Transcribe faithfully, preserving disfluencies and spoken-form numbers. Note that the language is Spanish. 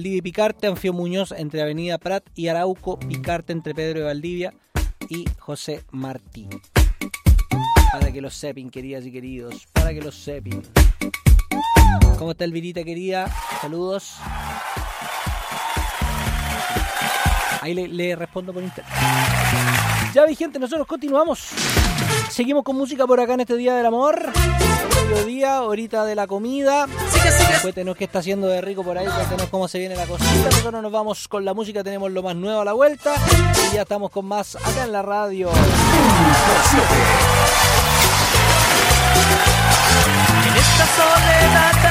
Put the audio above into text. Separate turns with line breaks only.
Valdivia y Picarte, Anfío Muñoz entre Avenida Prat y Arauco, Picarte entre Pedro de Valdivia y José Martí. Para que lo sepan, queridas y queridos, para que lo sepan. ¿Cómo está Elvirita, querida? Saludos. Ahí le, le respondo por internet. Ya vi, gente, nosotros continuamos. Seguimos con música por acá en este Día del Amor. Otro día, horita de la comida. Cuéntenos qué está haciendo de rico por ahí. Cuéntenos cómo se viene la cosita. Nosotros nos vamos con la música. Tenemos lo más nuevo a la vuelta. Y ya estamos con más acá en la radio.
En esta soledad